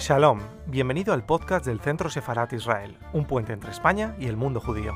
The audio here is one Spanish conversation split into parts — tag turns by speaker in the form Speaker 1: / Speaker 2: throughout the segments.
Speaker 1: Shalom, bienvenido al podcast del Centro Sefarat Israel, un puente entre España y el mundo judío.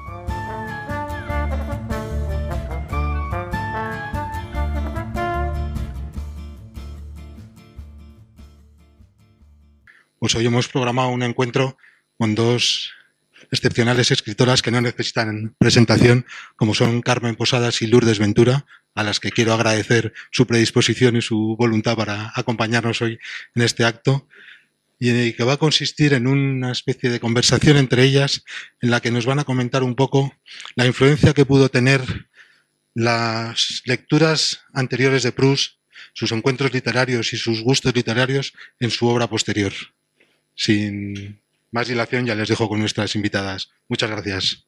Speaker 2: Pues hoy hemos programado un encuentro con dos excepcionales escritoras que no necesitan presentación, como son Carmen Posadas y Lourdes Ventura, a las que quiero agradecer su predisposición y su voluntad para acompañarnos hoy en este acto, y que va a consistir en una especie de conversación entre ellas en la que nos van a comentar un poco la influencia que pudo tener las lecturas anteriores de Proust, sus encuentros literarios y sus gustos literarios en su obra posterior. Sin más dilación, ya les dejo con nuestras invitadas. Muchas gracias.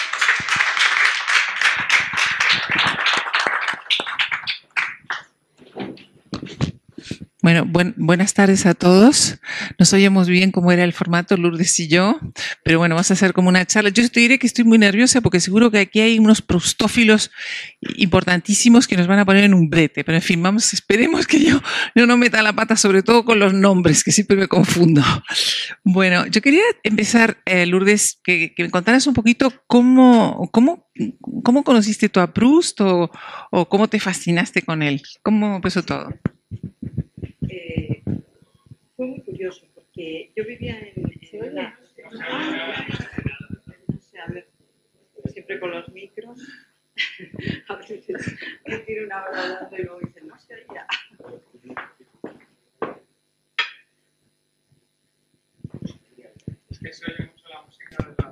Speaker 3: Bueno, buenas tardes a todos. Nos oímos bien cómo era el formato, Lourdes y yo, pero bueno, vamos a hacer como una charla. Yo te diré que estoy muy nerviosa porque seguro que aquí hay unos proustófilos importantísimos que nos van a poner en un brete, pero en fin, vamos, esperemos que yo no meta la pata, sobre todo con los nombres, que siempre me confundo. Bueno, yo quería empezar, Lourdes, que me contaras un poquito cómo conociste tú a Proust o cómo te fascinaste con él. ¿Cómo empezó todo?
Speaker 4: Fue muy curioso porque yo vivía en una... No sé, a ver, siempre con los micros. A veces me tiro una hora hablando y luego dicen, no se oía.
Speaker 5: Es que se oye mucho la música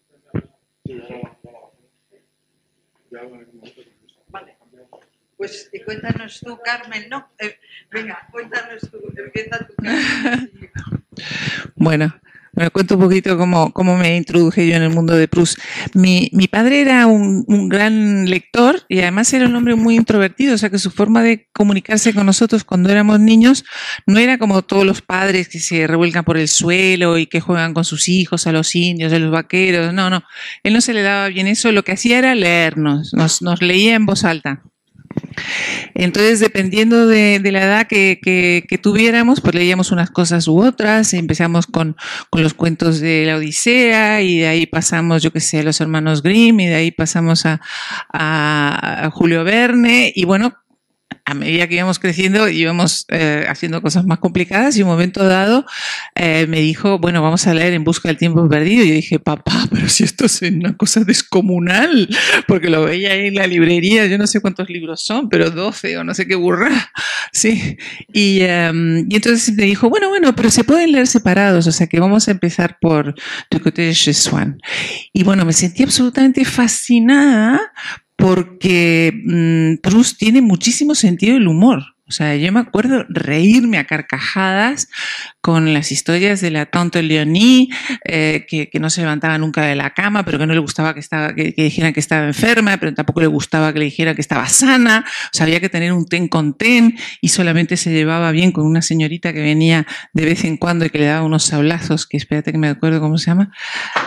Speaker 5: de la...
Speaker 4: Vale. Pues cuéntanos tú, Carmen, ¿no? Venga, cuéntanos tú, empieza tú, Carmen.
Speaker 3: Bueno, cuento un poquito cómo me introduje yo en el mundo de Proust. Mi padre era un gran lector y además era un hombre muy introvertido, o sea que su forma de comunicarse con nosotros cuando éramos niños no era como todos los padres que se revuelcan por el suelo y que juegan con sus hijos a los indios, a los vaqueros, no. Él no se le daba bien eso, lo que hacía era leernos, nos leía en voz alta. Entonces, dependiendo de la edad que tuviéramos, pues leíamos unas cosas u otras. Empezamos con los cuentos de la Odisea y de ahí pasamos, yo qué sé, a los hermanos Grimm y de ahí pasamos a Julio Verne y bueno, a medida que íbamos creciendo íbamos haciendo cosas más complicadas y un momento dado me dijo, bueno, vamos a leer En busca del tiempo perdido. Y yo dije, papá, pero si esto es una cosa descomunal, porque lo veía ahí en la librería, yo no sé cuántos libros son, pero 12 o no sé qué burra, sí. Y entonces me dijo, bueno, pero se pueden leer separados, o sea que vamos a empezar por Du côté de chez Swann. Y bueno, me sentí absolutamente fascinada porque Proust tiene muchísimo sentido del humor. O sea, yo me acuerdo reírme a carcajadas con las historias de la Tante Leonie, que no se levantaba nunca de la cama, pero que no le gustaba que dijeran que estaba enferma, pero tampoco le gustaba que le dijeran que estaba sana. O sea, había que tener un ten con ten y solamente se llevaba bien con una señorita que venía de vez en cuando y que le daba unos sablazos, que espérate que me acuerdo cómo se llama.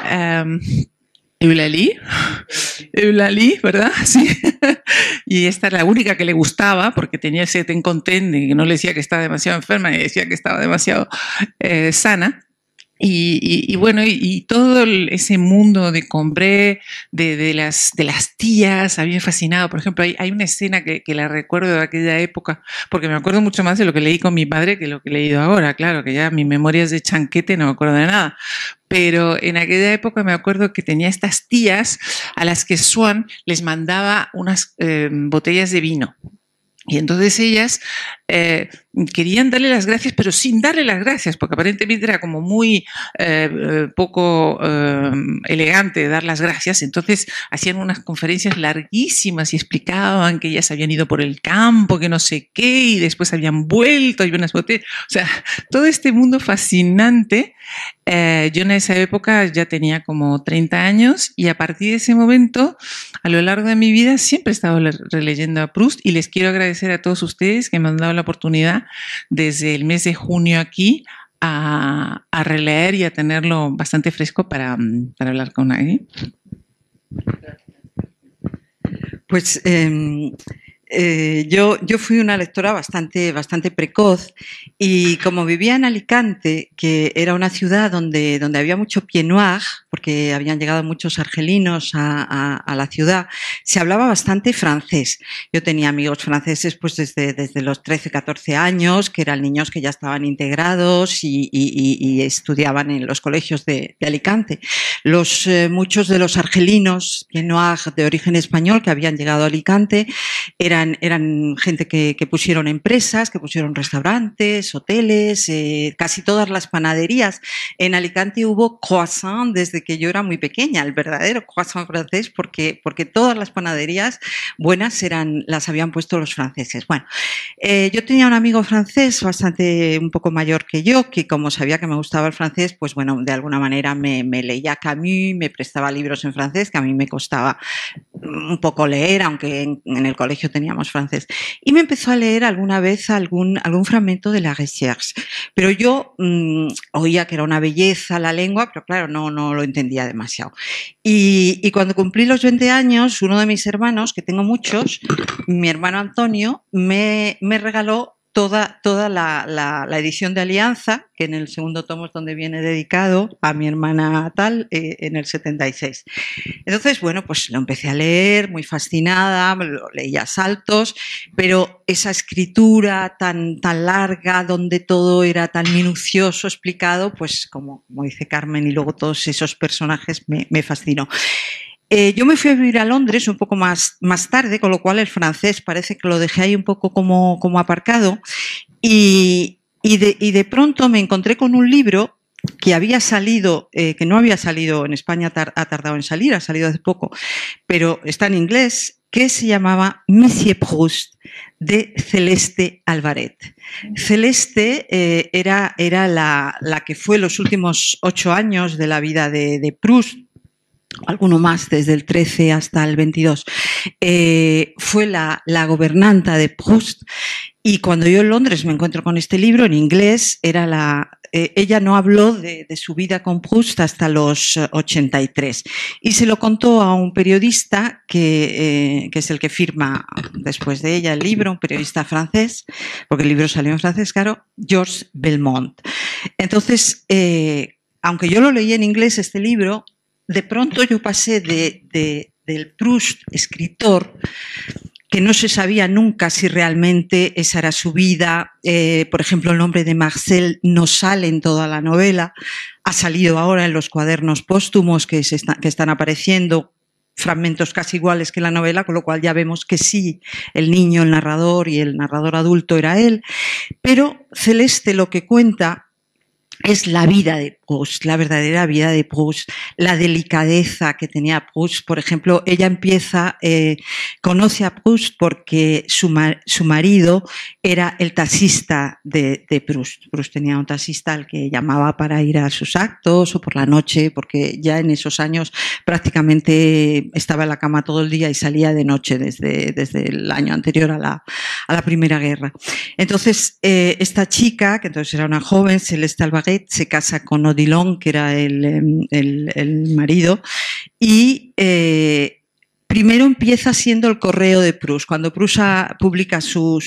Speaker 3: Eulalie, ¿verdad? Sí. Y esta era la única que le gustaba porque tenía ese ten con ten y que no le decía que estaba demasiado enferma y decía que estaba demasiado sana. Y bueno, y todo ese mundo de Combray, de las tías, a mí me fascinaba. Por ejemplo, hay una escena que la recuerdo de aquella época, porque me acuerdo mucho más de lo que leí con mi padre que lo que he leído ahora. Claro, que ya mi memoria es de chanquete, no me acuerdo de nada. Pero en aquella época me acuerdo que tenía estas tías a las que Swann les mandaba unas botellas de vino. Y entonces ellas querían darle las gracias, pero sin darle las gracias, porque aparentemente era como muy poco elegante dar las gracias. Entonces hacían unas conferencias larguísimas y explicaban que ellas habían ido por el campo, que no sé qué, y después habían vuelto, y unas botellas. O sea, todo este mundo fascinante. Yo en esa época ya tenía como 30 años y a partir de ese momento, a lo largo de mi vida, siempre he estado releyendo a Proust y les quiero agradecer a todos ustedes que me han dado la oportunidad desde el mes de junio aquí a releer y a tenerlo bastante fresco para hablar con alguien.
Speaker 4: Pues Yo fui una lectora bastante precoz y como vivía en Alicante, que era una ciudad donde había mucho pied noir, porque habían llegado muchos argelinos a la ciudad, se hablaba bastante francés. Yo tenía amigos franceses pues desde los 13, 14 años, que eran niños que ya estaban integrados y estudiaban en los colegios de Alicante. Muchos de los argelinos pied noir de origen español que habían llegado a Alicante eran gente que pusieron empresas, que pusieron restaurantes, hoteles, casi todas las panaderías. En Alicante hubo croissant desde que yo era muy pequeña, el verdadero croissant francés, porque todas las panaderías buenas las habían puesto los franceses. Bueno, yo tenía un amigo francés un poco mayor que yo, que como sabía que me gustaba el francés, pues bueno, de alguna manera me leía Camus, me prestaba libros en francés, que a mí me costaba un poco leer, aunque en el colegio teníamos francés. Y me empezó a leer alguna vez algún fragmento de La Recherche. Pero yo oía que era una belleza la lengua, pero claro, no lo entendía demasiado. Y cuando cumplí los 20 años, uno de mis hermanos, que tengo muchos, mi hermano Antonio, me regaló toda la edición de Alianza, que en el segundo tomo es donde viene dedicado a mi hermana tal, en el 76. Entonces, bueno, pues lo empecé a leer, muy fascinada, lo leía a saltos, pero esa escritura tan larga, donde todo era tan minucioso, explicado, pues como dice Carmen, y luego todos esos personajes me fascinó. Yo me fui a vivir a Londres un poco más tarde, con lo cual el francés parece que lo dejé ahí un poco como aparcado y de pronto me encontré con un libro que había salido, que no había salido en España, ha tardado en salir, ha salido hace poco, pero está en inglés, que se llamaba Monsieur Proust, de Celeste Albaret. Celeste era la que fue los últimos 8 años de la vida de Proust, alguno más desde el 13 hasta el 22, fue la gobernanta de Proust. Y cuando yo en Londres me encuentro con este libro en inglés, ella no habló de su vida con Proust hasta los 83 y se lo contó a un periodista que es el que firma después de ella el libro, un periodista francés, porque el libro salió en francés, claro, Georges Belmont. Entonces, aunque yo lo leí en inglés este libro, de pronto yo pasé del Proust escritor, que no se sabía nunca si realmente esa era su vida. Por ejemplo, el nombre de Marcel no sale en toda la novela, ha salido ahora en los cuadernos póstumos que están apareciendo, fragmentos casi iguales que la novela, con lo cual ya vemos que sí, el niño, el narrador y el narrador adulto era él. Pero Celeste lo que cuenta es la vida de Proust, la verdadera vida de Proust, la delicadeza que tenía Proust. Por ejemplo, ella conoce a Proust porque su marido era el taxista de Proust. Proust tenía un taxista al que llamaba para ir a sus actos o por la noche, porque ya en esos años prácticamente estaba en la cama todo el día y salía de noche desde el año anterior a la Primera Guerra. Entonces, esta chica, que entonces era una joven, Celeste Albaret, se casa con Odilon, que era el marido, y primero empieza siendo el correo de Proust. Cuando Proust publica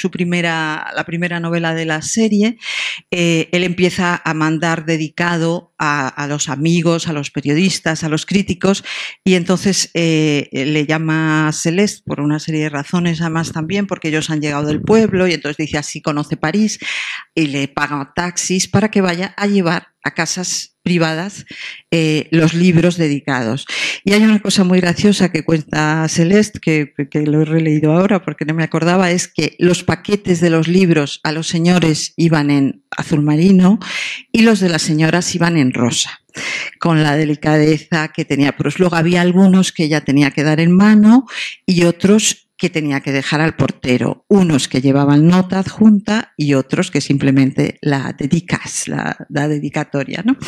Speaker 4: la primera novela de la serie, él empieza a mandar dedicado a los amigos, a los periodistas, a los críticos, y entonces le llama a Celeste por una serie de razones, además también porque ellos han llegado del pueblo, y entonces dice así conoce París, y le pagan taxis para que vaya a llevar a casas privadas los libros dedicados. Y hay una cosa muy graciosa que cuenta Celeste, que lo he releído ahora porque no me acordaba, es que los paquetes de los libros a los señores iban en azul marino y los de las señoras iban en rosa, con la delicadeza que tenía Proust. Luego había algunos que ella tenía que dar en mano y otros que tenía que dejar al portero, unos que llevaban nota adjunta y otros que simplemente la dedicatoria, ¿no?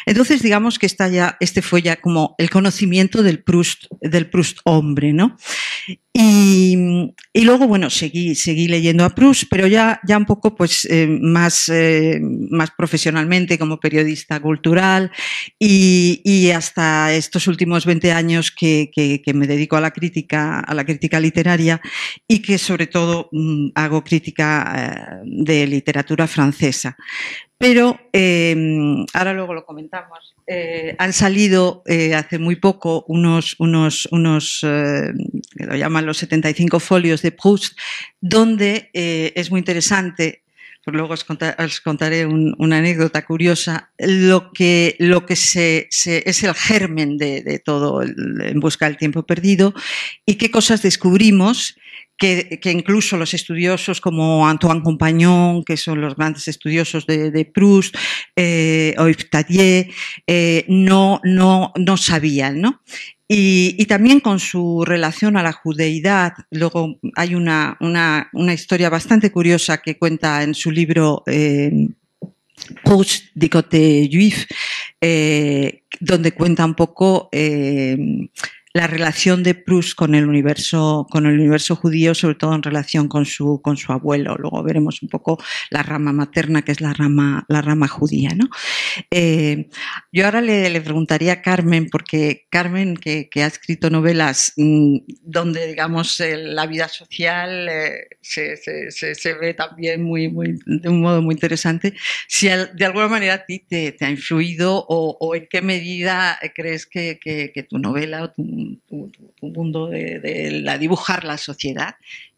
Speaker 4: Entonces, digamos que este fue ya como el conocimiento del Proust hombre, ¿no? Y luego, bueno, seguí leyendo a Proust, pero ya un poco pues más profesionalmente como periodista cultural y hasta estos últimos 20 años que me dedico a la crítica literaria y que sobre todo hago crítica de literatura francesa. Pero ahora luego lo comentamos. Han salido hace muy poco unos que lo llaman los 75 folios de Proust, donde es muy interesante. Pues luego os contaré una anécdota curiosa. Lo que es el germen de todo En busca del tiempo perdido y qué cosas descubrimos que incluso los estudiosos como Antoine Compagnon, que son los grandes estudiosos de Proust, o Yves Tadier, no sabían, ¿no? Y también con su relación a la judeidad. Luego hay una historia bastante curiosa que cuenta en su libro Proust du côté juif, donde cuenta un poco la relación de Proust con el universo judío, sobre todo en relación con su abuelo. Luego veremos un poco la rama materna, que es la rama judía, ¿no? Yo ahora le preguntaría a Carmen, porque Carmen, que ha escrito novelas donde, digamos, la vida social se ve también de un modo muy interesante, si de alguna manera a ti te ha influido o en qué medida crees que tu novela o tu mundo de dibujar la sociedad.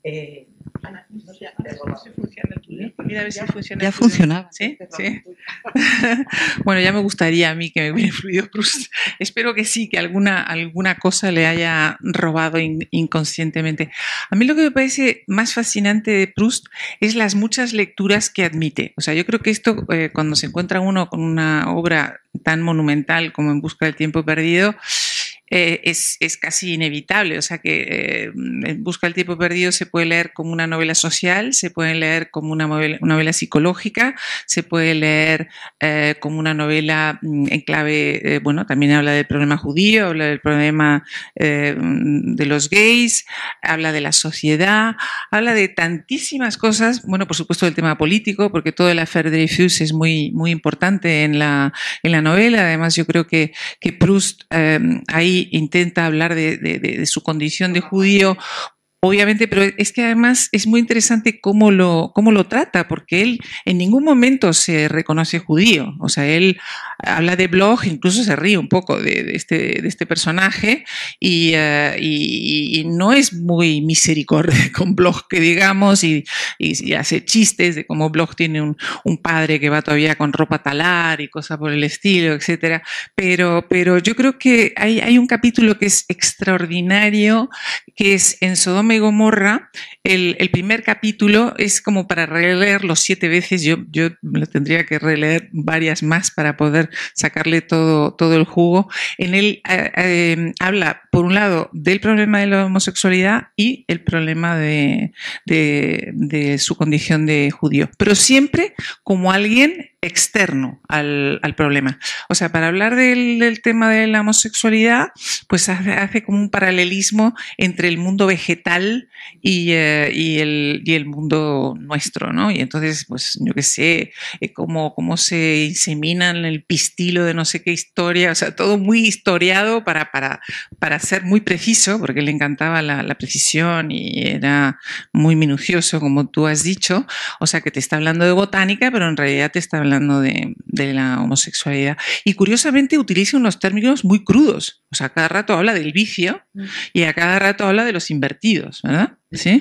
Speaker 4: Ya funcionaba.
Speaker 3: ¿Sí? Sí. Bueno, ya me gustaría a mí que me hubiera influido Proust. Espero que sí, que alguna cosa le haya robado inconscientemente. A mí lo que me parece más fascinante de Proust es las muchas lecturas que admite. O sea, yo creo que esto, cuando se encuentra uno con una obra tan monumental como En busca del tiempo perdido, es casi inevitable. O sea que En busca del tiempo perdido se puede leer como una novela social, se puede leer como una novela psicológica, se puede leer como una novela en clave, bueno, también habla del problema judío, habla del problema de los gays, habla de la sociedad, habla de tantísimas cosas. Bueno, por supuesto del tema político, porque todo el affaire Dreyfus es muy importante en la novela. Además, yo creo que Proust ahí intenta hablar de su condición de judío, obviamente, pero es que además es muy interesante cómo lo trata, porque él en ningún momento se reconoce judío. O sea, él habla de Bloch, incluso se ríe un poco de este personaje y no es muy misericordia con Bloch, que digamos, y hace chistes de cómo Bloch tiene un padre que va todavía con ropa talar y cosas por el estilo, etcétera. Pero yo creo que hay un capítulo que es extraordinario, que es en Sodoma y Gomorra. El primer capítulo es como para releerlo 7 veces. Yo me lo tendría que releer varias más para poder sacarle todo el jugo. En él habla, por un lado, del problema de la homosexualidad y el problema de su condición de judío, pero siempre como alguien externo al problema. O sea, para hablar del tema de la homosexualidad, pues hace como un paralelismo entre el mundo vegetal y el mundo nuestro, ¿no? Y entonces, pues yo qué sé, cómo se inseminan el pistilo de no sé qué historia, o sea, todo muy historiado para ser muy preciso, porque le encantaba la precisión y era muy minucioso, como tú has dicho. O sea, que te está hablando de botánica, pero en realidad te está hablando de la homosexualidad. Y curiosamente utiliza unos términos muy crudos. O sea, cada rato habla del vicio y a cada rato habla de los invertidos, ¿verdad? ¿Sí?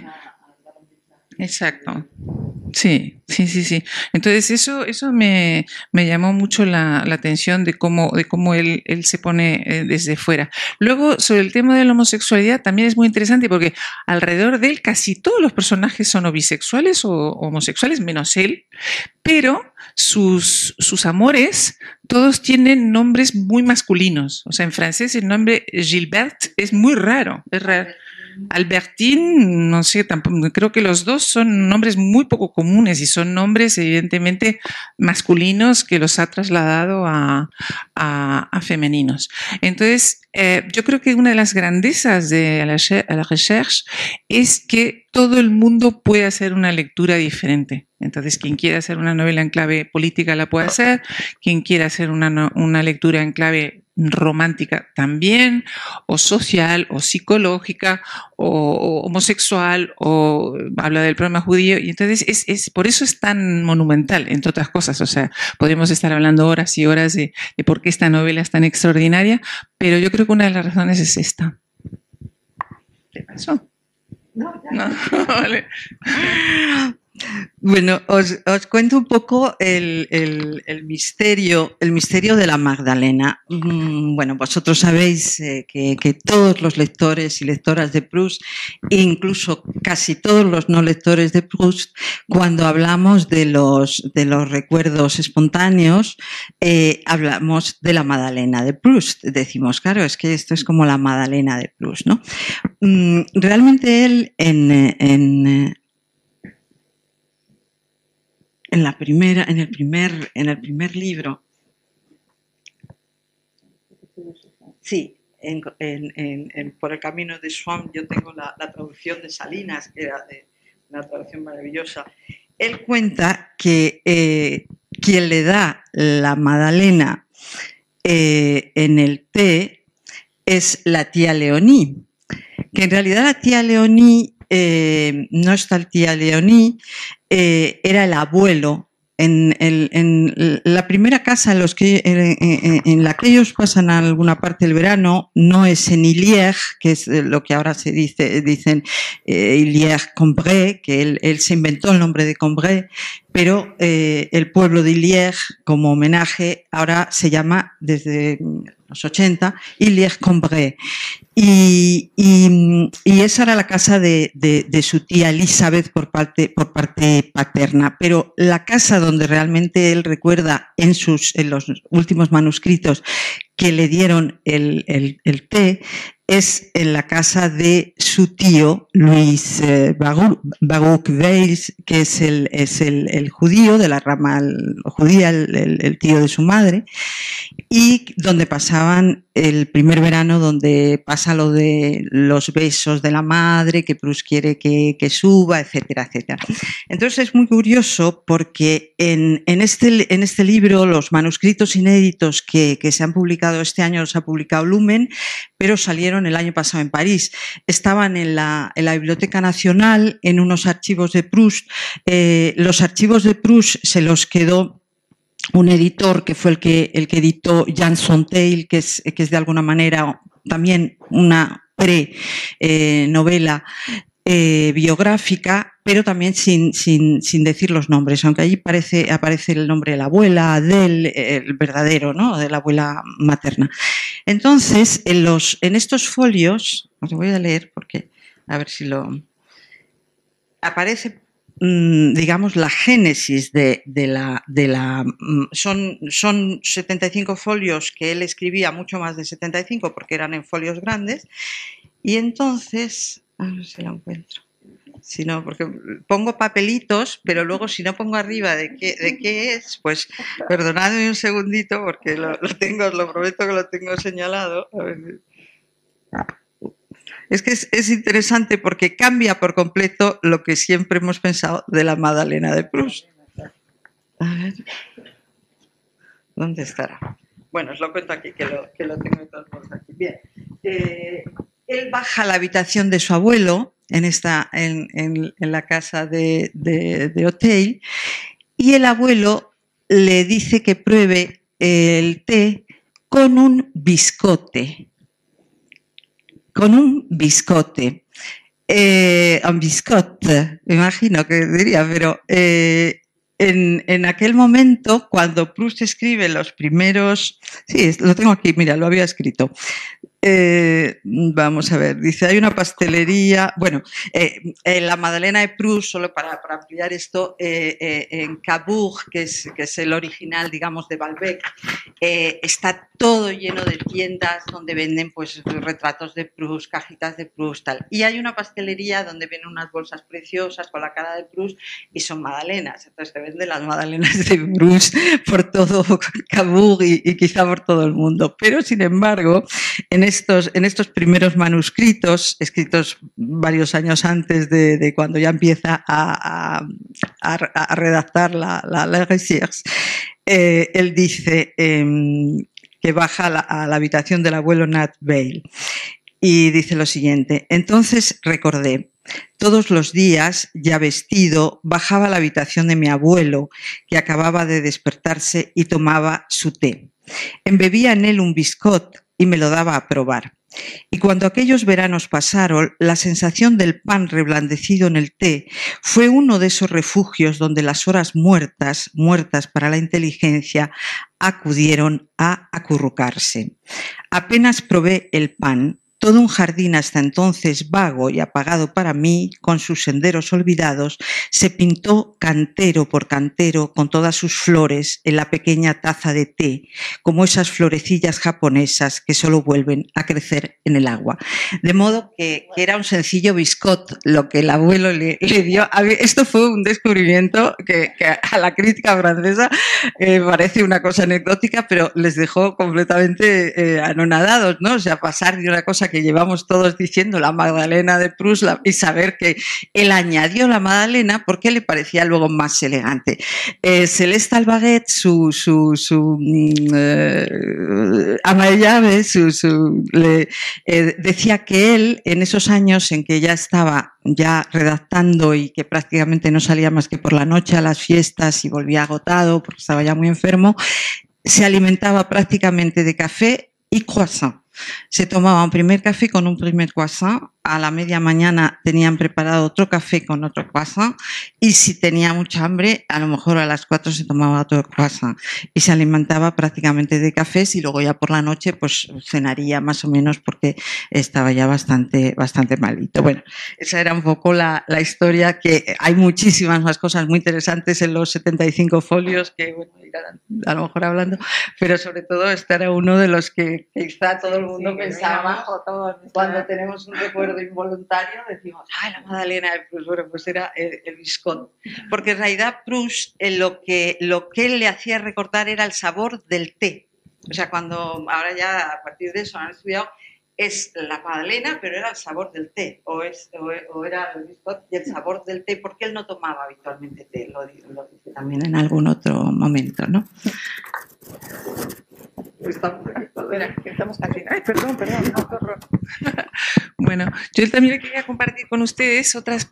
Speaker 3: Exacto. Sí. Entonces eso me llamó mucho la atención de cómo él se pone desde fuera. Luego, sobre el tema de la homosexualidad, también es muy interesante porque alrededor de él casi todos los personajes son o bisexuales o homosexuales, menos él, pero sus amores todos tienen nombres muy masculinos. O sea, en francés el nombre Gilbert es muy raro, es raro. Albertine, no sé, tampoco, creo que los dos son nombres muy poco comunes y son nombres evidentemente masculinos que los ha trasladado a femeninos. Entonces, yo creo que una de las grandezas de la recherche es que todo el mundo puede hacer una lectura diferente. Entonces, quien quiera hacer una novela en clave política la puede hacer, quien quiera hacer una lectura en clave romántica también, o social, o psicológica, o homosexual, o habla del problema judío. Y entonces, por eso es tan monumental, entre otras cosas. O sea, podemos estar hablando horas y horas de por qué esta novela es tan extraordinaria, pero yo creo que una de las razones es esta. ¿Qué pasó? No, vale.
Speaker 4: Bueno, os cuento un poco el misterio de la Magdalena. Bueno, vosotros sabéis que todos los lectores y lectoras de Proust, incluso casi todos los no lectores de Proust, cuando hablamos de los recuerdos espontáneos, hablamos de la Magdalena de Proust. Decimos, claro, es que esto es como la Magdalena de Proust, ¿no? Realmente él en el primer libro, sí, por el camino de Swann, yo tengo la traducción de Salinas, que era una traducción maravillosa. Él cuenta que quien le da la Magdalena en el té es la tía Leonie, que en realidad la tía Leonie no es tal tía Leonie, era el abuelo. En la primera casa en la que ellos pasan a alguna parte del verano no es en Illiers, que es lo que ahora dicen Illiers-Combray, que él se inventó el nombre de Combray, pero el pueblo de Illiers, como homenaje, ahora se llama desde los 80 Illiers-Combray. Y esa era la casa de su tía Elizabeth por parte paterna, pero la casa donde realmente él recuerda en los últimos manuscritos que le dieron el té es en la casa de su tío Luis Baruch Weiss, que es el judío de la rama judía, el tío de su madre, y donde pasaban el primer verano, donde pasa lo de los besos de la madre, que Proust quiere que suba, etcétera, etcétera. Entonces es muy curioso porque en este libro, los manuscritos inéditos que se han publicado este año los ha publicado Lumen, pero salieron el año pasado en París. Estaban en la Biblioteca Nacional, en unos archivos de Proust. Los archivos de Proust se los quedó un editor que fue el que editó Jan Sontheil, que es de alguna manera también una pre-novela biográfica, pero también sin decir los nombres, aunque allí aparece el nombre de la abuela, el verdadero, ¿no?, de la abuela materna. Entonces, en estos folios, os voy a leer porque a ver si lo aparece, digamos, la génesis son 75 folios que él escribía, mucho más de 75 porque eran en folios grandes, y entonces, a ver si lo encuentro. Si no, porque pongo papelitos, pero luego si no pongo arriba de qué es, pues perdonadme un segundito porque lo tengo, os lo prometo que lo tengo señalado. A ver. Es que es interesante porque cambia por completo lo que siempre hemos pensado de la Magdalena de Proust. A ver. ¿Dónde estará? Bueno, os lo cuento aquí, que lo tengo de todos modos aquí. Bien. Él baja a la habitación de su abuelo en la casa de Auteuil, y el abuelo le dice que pruebe el té con un biscote. Un biscote, me imagino que diría, pero en aquel momento, cuando Proust escribe los primeros, sí, lo tengo aquí, mira, lo había escrito, Vamos a ver, dice, hay una pastelería, bueno, la Magdalena de Proust, solo para ampliar esto, en Cabourg, que es el original, digamos, de Balbec, está todo lleno de tiendas donde venden pues retratos de Proust, cajitas de Proust, tal. Y hay una pastelería donde vienen unas bolsas preciosas con la cara de Proust y son magdalenas. Entonces te venden las magdalenas de Proust por todo Cabourg y quizá por todo el mundo. Pero, sin embargo, en estos primeros manuscritos, escritos varios años antes de cuando ya empieza a redactar la Recherche, él dice que baja a la habitación del abuelo Nat Bale y dice lo siguiente: entonces recordé, todos los días, ya vestido, bajaba a la habitación de mi abuelo, que acababa de despertarse, y tomaba su té. Embebía en él un biscot y me lo daba a probar. Y cuando aquellos veranos pasaron, la sensación del pan reblandecido en el té fue uno de esos refugios donde las horas muertas para la inteligencia, acudieron a acurrucarse. Apenas probé el pan, todo un jardín hasta entonces vago y apagado para mí, con sus senderos olvidados, se pintó cantero por cantero con todas sus flores en la pequeña taza de té, como esas florecillas japonesas que solo vuelven a crecer en el agua. De modo que era un sencillo biscot lo que el abuelo le dio. Esto fue un descubrimiento que a la crítica francesa parece una cosa anecdótica, pero les dejó completamente anonadados, ¿no? O sea, pasar de una cosa que llevamos todos diciendo, la Magdalena de Proust, y saber que él añadió la Magdalena porque le parecía luego más elegante. Celeste Albaguet, su ama de llaves, decía que él, en esos años en que ya estaba redactando y que prácticamente no salía más que por la noche a las fiestas y volvía agotado porque estaba ya muy enfermo, se alimentaba prácticamente de café y croissant. Se tomaba un primer café con un primer croissant, a la media mañana tenían preparado otro café con otro croissant, y si tenía mucha hambre, a lo mejor a las 4 se tomaba otro croissant, y se alimentaba prácticamente de cafés, y luego ya por la noche pues cenaría más o menos porque estaba ya bastante malito. Bueno, esa era un poco la historia, que hay muchísimas más cosas muy interesantes en los 75 folios que, bueno, irán a lo mejor hablando, pero sobre todo este era uno de los que quizá todo el mundo pensaba cuando tenemos un recuerdo involuntario, decimos, la Magdalena de Proust. Bueno, pues era el biscot, porque en realidad Proust lo que él le hacía recordar era el sabor del té. O sea, cuando ahora ya a partir de eso han estudiado, es la Magdalena, pero era el sabor del té, o era el biscot y el sabor del té, porque él no tomaba habitualmente té, lo dice también en algún otro momento, ¿no?
Speaker 3: Estamos casi. Ay, perdón, Bueno, yo también quería compartir con ustedes otras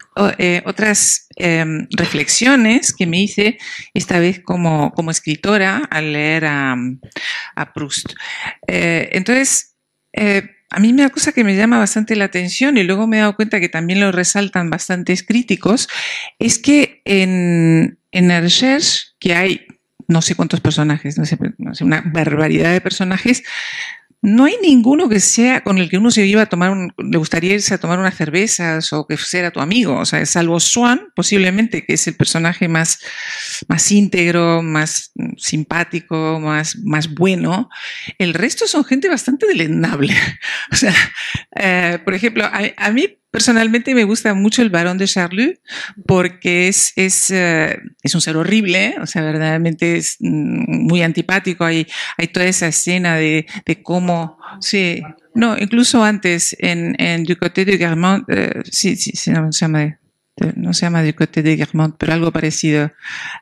Speaker 3: reflexiones que me hice esta vez como escritora al leer a Proust. Entonces, a mí una cosa que me llama bastante la atención, y luego me he dado cuenta que también lo resaltan bastantes críticos, es que en la Recherche, que hay no sé cuántos personajes, no sé, una barbaridad de personajes, no hay ninguno que sea con el que uno se iba a tomar, le gustaría irse a tomar unas cervezas o que fuera tu amigo, o sea, salvo Swann, posiblemente, que es el personaje más íntegro, más simpático, más bueno. El resto son gente bastante deleznable. O sea, por ejemplo, a mí personalmente me gusta mucho el Barón de Charlus porque es un ser horrible, o sea, verdaderamente es muy antipático. Hay toda esa escena de cómo, sí, no, incluso antes en Du Côté de Guermantes, sí, no se llama Du Côté de Guermantes, pero algo parecido.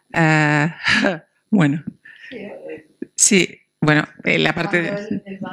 Speaker 3: Bueno, sí, bueno, la parte de...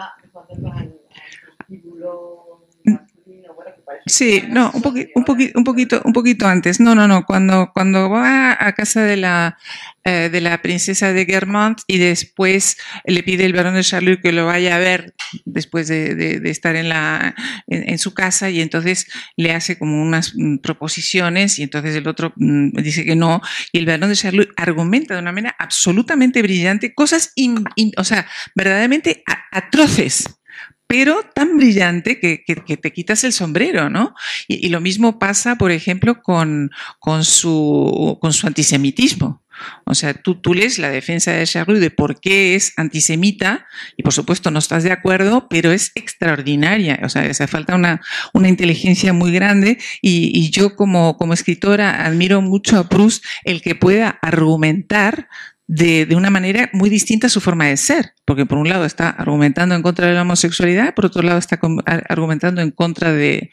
Speaker 3: Sí, no, un poquito antes. No. Cuando va a casa de la princesa de Guermantes y después le pide el barón de Charlus que lo vaya a ver después de estar en su casa, y entonces le hace como unas proposiciones y entonces el otro dice que no, y el barón de Charlus argumenta de una manera absolutamente brillante cosas, o sea, verdaderamente atroces, pero tan brillante que te quitas el sombrero, ¿no? Y lo mismo pasa, por ejemplo, con su antisemitismo. O sea, tú lees la defensa de Charroux de por qué es antisemita y por supuesto no estás de acuerdo, pero es extraordinaria. O sea, hace falta una inteligencia muy grande y yo como escritora admiro mucho a Proust el que pueda argumentar de una manera muy distinta a su forma de ser, porque por un lado está argumentando en contra de la homosexualidad, por otro lado está argumentando en contra del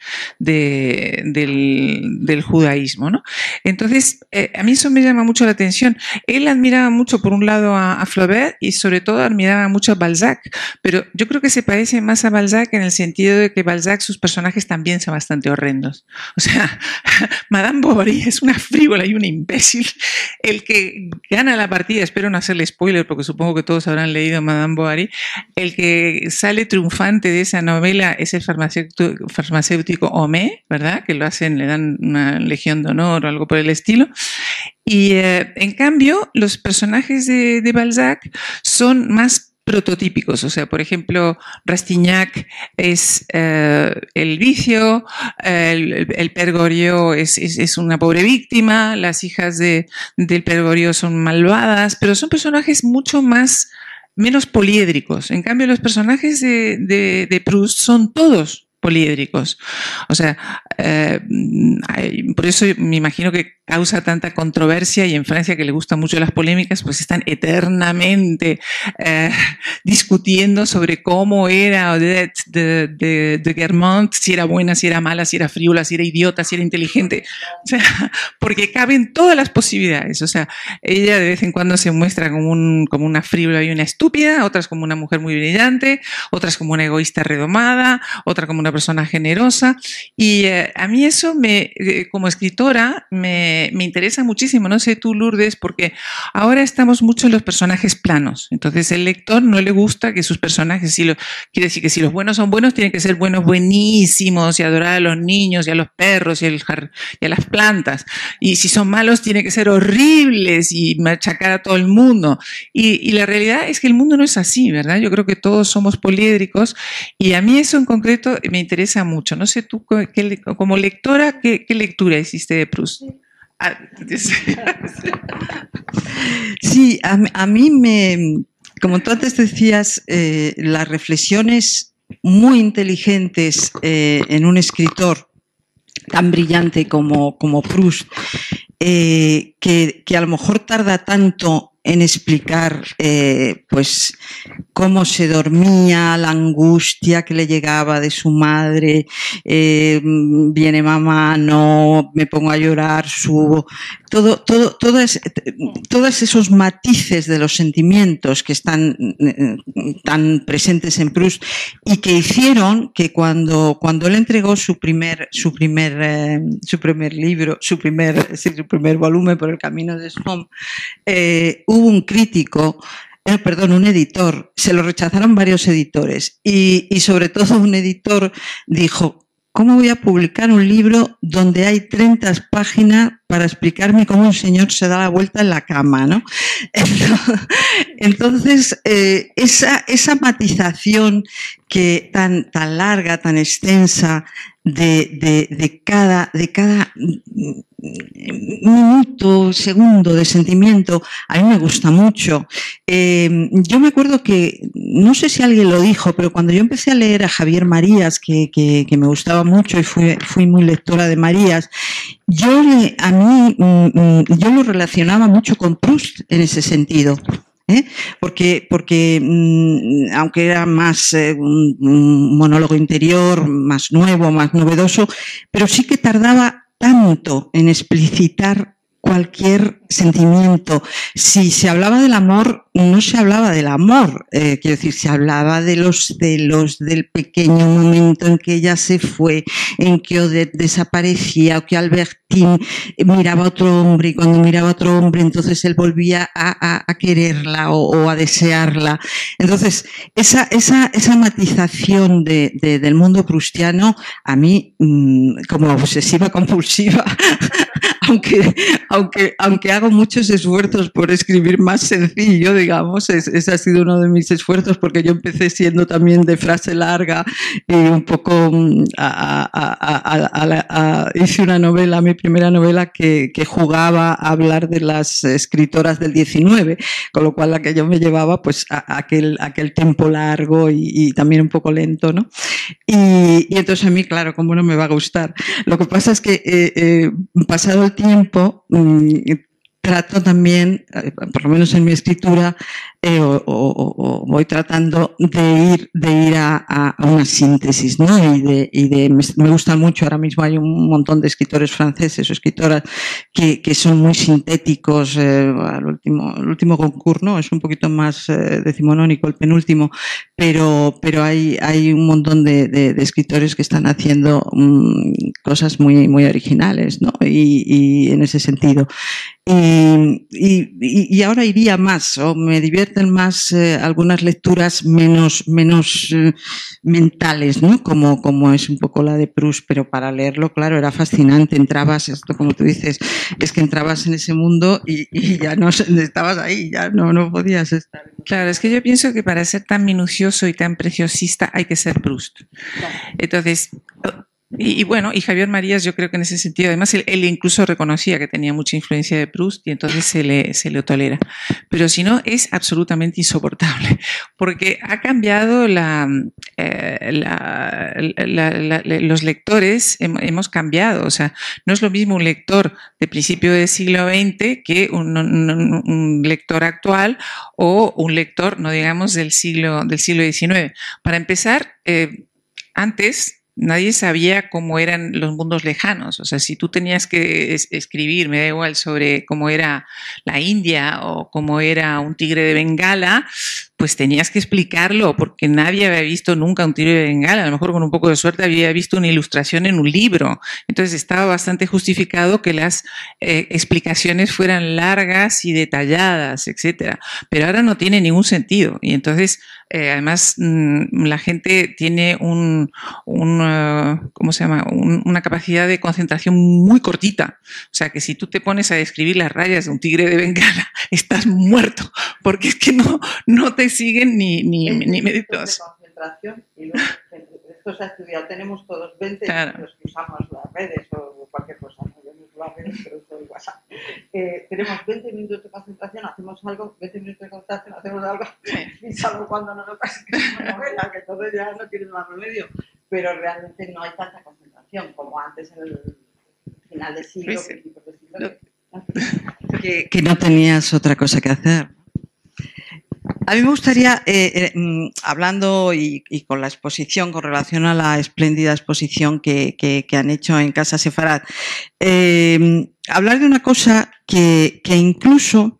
Speaker 3: judaísmo, ¿no? Entonces, a mí eso me llama mucho la atención. Él admiraba mucho, por un lado, a Flaubert y sobre todo admiraba mucho a Balzac, pero yo creo que se parece más a Balzac en el sentido de que Balzac, sus personajes también son bastante horrendos. O sea, Madame Bovary es una frívola y una imbécil. El que gana la partida, espero no hacerle spoiler porque supongo que todos habrán leído Madame Bovary, el que sale triunfante de esa novela es el farmacéutico Homais, ¿verdad? Que lo hacen, le dan una legión de honor o algo por el estilo. Y en cambio, los personajes de Balzac son más prototípicos, o sea, por ejemplo, Rastignac es el vicio, el Père Goriot es una pobre víctima, las hijas del Père Goriot son malvadas, pero son personajes menos poliédricos. En cambio, los personajes de Proust son todos poliédricos. O sea, por eso me imagino que causa tanta controversia y en Francia, que le gustan mucho las polémicas, pues están eternamente discutiendo sobre cómo era Odette de Guermantes, si era buena, si era mala, si era frívola, si era idiota, si era inteligente. O sea, porque caben todas las posibilidades. O sea, ella de vez en cuando se muestra como una frívola y una estúpida, otras como una mujer muy brillante, otras como una egoísta redomada, otra como una persona generosa. Y a mí eso, como escritora, me interesa muchísimo. No sé tú, Lourdes, porque ahora estamos mucho en los personajes planos. Entonces, el lector no le gusta que sus personajes, quiere decir que si los buenos son buenos, tienen que ser buenos, buenísimos, y adorar a los niños y a los perros y a las plantas. Y si son malos, tienen que ser horribles y machacar a todo el mundo. Y la realidad es que el mundo no es así, ¿verdad? Yo creo que todos somos poliédricos y a mí eso en concreto me interesa mucho. No sé tú, como lectora, ¿qué lectura hiciste de Proust?
Speaker 4: Sí, a mí como tú antes decías, las reflexiones muy inteligentes en un escritor tan brillante como Proust, que a lo mejor tarda tanto en explicar pues cómo se dormía, la angustia que le llegaba de su madre, viene mamá, no, me pongo a llorar, subo, todos esos matices de los sentimientos que están tan presentes en Proust y que hicieron que cuando él entregó su primer libro, su primer volumen, Por el camino de Somme, hubo un crítico, un editor, se lo rechazaron varios editores y sobre todo un editor dijo: ¿cómo voy a publicar un libro donde hay 30 páginas para explicarme cómo un señor se da la vuelta en la cama, ¿no? Entonces, esa matización que tan larga, tan extensa de cada minuto, segundo de sentimiento, a mí me gusta mucho. Yo me acuerdo que, no sé si alguien lo dijo, pero cuando yo empecé a leer a Javier Marías, que me gustaba mucho y fui muy lectora de Marías, yo lo relacionaba mucho con Proust en ese sentido. Porque aunque era más un monólogo interior, más nuevo, más novedoso, pero sí que tardaba tanto en explicitar cualquier sentimiento. Si se hablaba del amor, no se hablaba del amor, quiero decir, se hablaba de los celos, del pequeño momento en que ella se fue, en que Odette desaparecía, o que Albertine miraba a otro hombre, y cuando miraba a otro hombre, entonces él volvía a quererla o a desearla. Entonces, esa matización del mundo proustiano, a mí, como obsesiva compulsiva, aunque hago muchos esfuerzos por escribir más sencillo, digamos, ese ha sido uno de mis esfuerzos, porque yo empecé siendo también de frase larga y un poco hice una novela, mi primera novela, que jugaba a hablar de las escritoras del 19, con lo cual aquello me llevaba pues a aquel tiempo largo y también un poco lento, ¿no? Y entonces a mí, claro, ¿cómo no me va a gustar? Lo que pasa es que pasado el tiempo, trato también, por lo menos en mi escritura, voy tratando de ir a una síntesis, ¿no? Me gustan mucho, ahora mismo hay un montón de escritores franceses o escritoras que son muy sintéticos. El último concurso, ¿no? Es un poquito más decimonónico, el penúltimo, pero hay un montón de escritores que están haciendo cosas muy, muy originales, ¿no? Y en ese sentido. Y ahora iría más, o me divierten más algunas lecturas menos mentales, ¿no? Como es un poco la de Proust, pero para leerlo, claro, era fascinante. Entrabas, esto como tú dices, es que entrabas en ese mundo y ya no estabas ahí, ya no podías estar.
Speaker 3: Claro, es que yo pienso que para ser tan minucioso y tan preciosista hay que ser Proust. Entonces, y bueno, y Javier Marías, yo creo que en ese sentido, además él incluso reconocía que tenía mucha influencia de Proust y entonces se le tolera. Pero si no, es absolutamente insoportable, porque ha cambiado los lectores, hemos cambiado. O sea, no es lo mismo un lector de principio del siglo XX que un lector actual, o un lector, no digamos, del siglo XIX. Para empezar, antes nadie sabía cómo eran los mundos lejanos. O sea, si tú tenías que escribir, me da igual, sobre cómo era la India o cómo era un tigre de Bengala, pues tenías que explicarlo, porque nadie había visto nunca un tigre de Bengala. A lo mejor con un poco de suerte había visto una ilustración en un libro. Entonces estaba bastante justificado que las explicaciones fueran largas y detalladas, etcétera. Pero ahora no tiene ningún sentido. Y entonces, además, la gente tiene ¿cómo se llama? Una capacidad de concentración muy cortita. O sea, que si tú te pones a describir las rayas de un tigre de Bengala, estás muerto, porque es que no te siguen ni meditos.
Speaker 4: Concentración, y luego, esto se ha estudiado, tenemos todos 20 minutos que usamos las redes o cualquier cosa, no yo no uso las redes, pero uso el WhatsApp. Tenemos 20 minutos de concentración, hacemos algo, 20 minutos de concentración, hacemos algo, y salvo cuando no pasa que es una novela, que entonces ya no tienes más remedio, pero realmente no hay tanta concentración como antes en el final del siglo, principios del siglo, que no tenías otra cosa que hacer. A mí me gustaría, hablando y con la exposición, con relación a la espléndida exposición que han hecho en Casa Sefarad, hablar de una cosa que incluso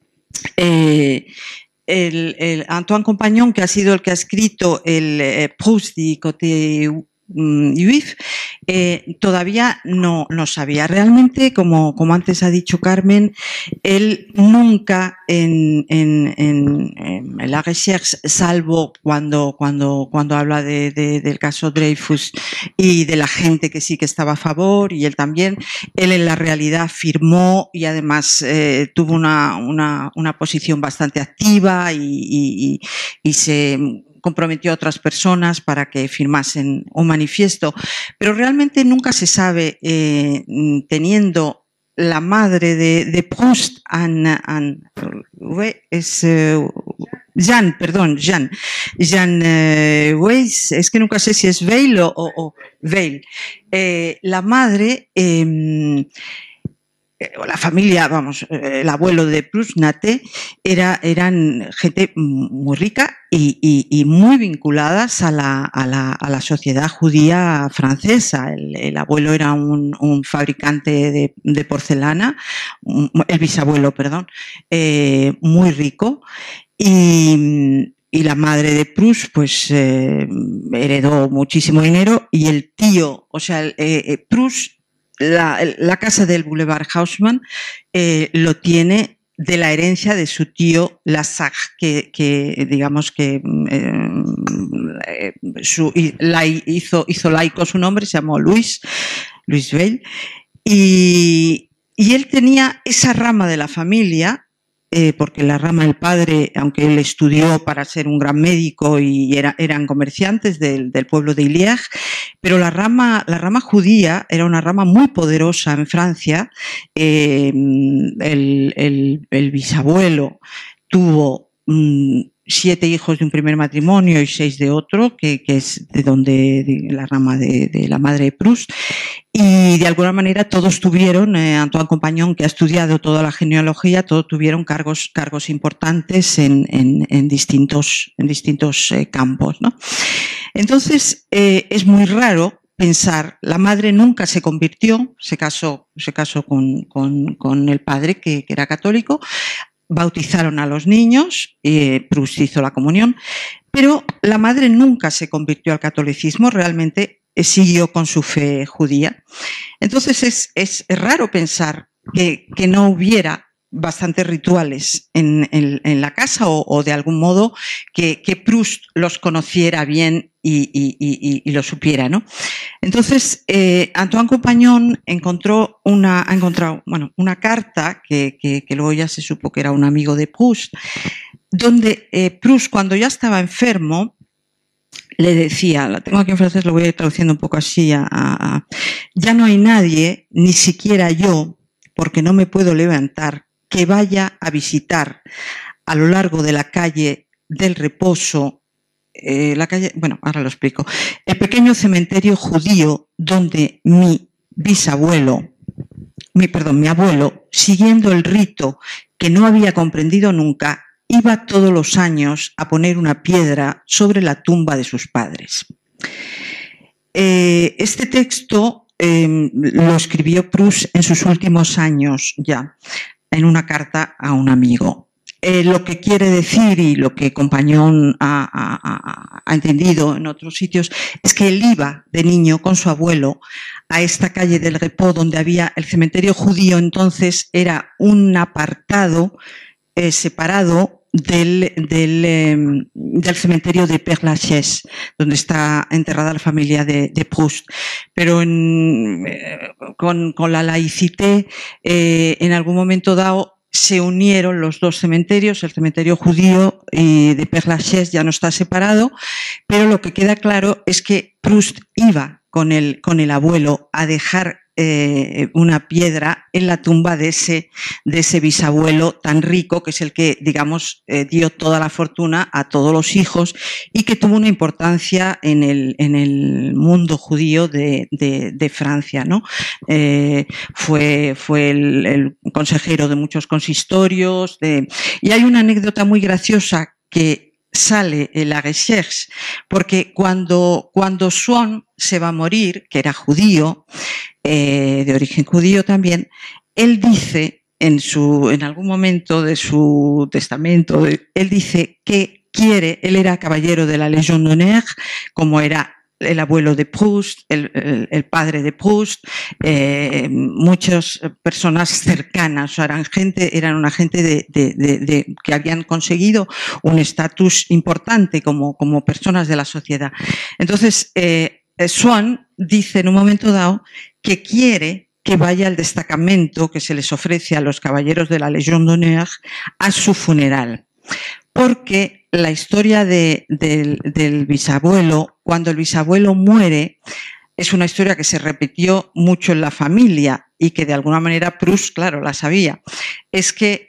Speaker 4: Antoine Compagnon, que ha sido el que ha escrito el Proust du côté juif, todavía no sabía. Realmente, como antes ha dicho Carmen, él nunca en la recherche, salvo cuando habla del caso Dreyfus y de la gente que sí que estaba a favor, y él también, él en la realidad firmó y además tuvo una posición bastante activa y se comprometió a otras personas para que firmasen un manifiesto, pero realmente nunca se sabe, teniendo la madre de Proust, Jeanne Weiss, es que nunca sé si es Weil o Weil, la madre, la familia, vamos, el abuelo de Proust, Naté, eran gente muy rica y muy vinculadas a la sociedad judía francesa. El abuelo era un fabricante de porcelana, el bisabuelo, perdón, muy rico, y la madre de Proust pues heredó muchísimo dinero, y el tío, o sea, Proust, la casa del Boulevard Haussmann lo tiene de la herencia de su tío Lassalle, que digamos que hizo laico su nombre, se llamó Louis Weil, y Y él tenía esa rama de la familia, porque la rama del padre, aunque él estudió para ser un gran médico y eran comerciantes del pueblo de Liège, pero la rama judía era una rama muy poderosa en Francia. El bisabuelo tuvo 7 hijos de un primer matrimonio y 6 de otro, que es de la rama de la madre de Proust. Y de alguna manera todos tuvieron, Antoine Compagnon, que ha estudiado toda la genealogía, todos tuvieron cargos importantes en distintos campos, ¿no? Entonces, es muy raro pensar, la madre nunca se convirtió, se casó con el padre, que era católico, bautizaron a los niños, Proust hizo la comunión, pero la madre nunca se convirtió al catolicismo, realmente siguió con su fe judía. Entonces es raro pensar que no hubiera bastantes rituales en la casa o de algún modo que Proust los conociera bien y lo supiera, ¿no? Entonces, Antoine Compagnon ha encontrado una carta que luego ya se supo que era un amigo de Proust, donde Proust, cuando ya estaba enfermo, le decía, la tengo aquí en francés, lo voy a ir traduciendo un poco así, ya no hay nadie, ni siquiera yo, porque no me puedo levantar, que vaya a visitar a lo largo de la calle del Reposo, ahora lo explico, el pequeño cementerio judío donde mi abuelo, siguiendo el rito que no había comprendido nunca, iba todos los años a poner una piedra sobre la tumba de sus padres. Este texto lo escribió Proust en sus últimos años ya, en una carta a un amigo. Lo que quiere decir y lo que Compagnon ha entendido en otros sitios es que él iba de niño con su abuelo a esta calle del Repos donde había el cementerio judío. Entonces era un apartado separado del cementerio de Père-Lachaise, donde está enterrada la familia de Proust. Pero con la laïcité, en algún momento dado, se unieron los dos cementerios, el cementerio judío y de Père-Lachaise ya no está separado, pero lo que queda claro es que Proust iba con el abuelo a dejar una piedra en la tumba de ese bisabuelo tan rico, que es el que, digamos, dio toda la fortuna a todos los hijos y que tuvo una importancia en el mundo judío de Francia, ¿no? Fue el consejero de muchos consistorios. Y hay una anécdota muy graciosa que sale en La Recherche, porque cuando Swann se va a morir, que era judío, de origen judío también, él dice en algún momento de su testamento, él dice que él era caballero de la Légion d'honneur, como era el abuelo de Proust, el padre de Proust, muchas personas cercanas, eran una gente que habían conseguido un estatus importante como personas de la sociedad. Entonces, Swann dice en un momento dado que quiere que vaya al destacamento que se les ofrece a los caballeros de la Légion d'honneur a su funeral. Porque la historia del bisabuelo, cuando el bisabuelo muere, es una historia que se repitió mucho en la familia y que de alguna manera Proust, claro, la sabía. Es que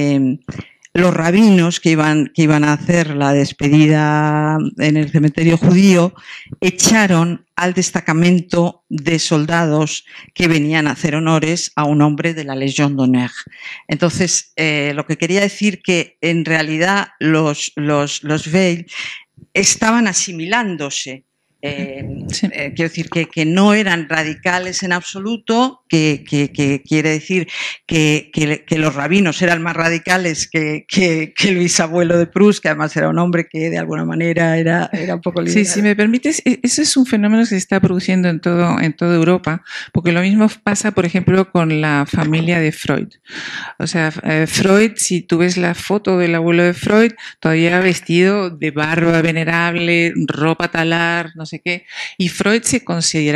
Speaker 4: los rabinos que iban a hacer la despedida en el cementerio judío echaron al destacamento de soldados que venían a hacer honores a un hombre de la Légion d'honneur. Entonces, lo que quería decir que en realidad los Veil estaban asimilándose.
Speaker 3: Sí.
Speaker 4: Quiero decir que no eran radicales en absoluto, que quiere decir que los rabinos eran más radicales que el bisabuelo de Proust, que además era un hombre que de alguna manera era un poco liberal.
Speaker 3: Sí, si me permites, ese es un fenómeno que se está produciendo en toda Europa, porque lo mismo pasa, por ejemplo, con la familia de Freud. O sea, Freud, si tú ves la foto del abuelo de Freud, todavía vestido de barba venerable, ropa talar, no sé qué, y Freud se consideraba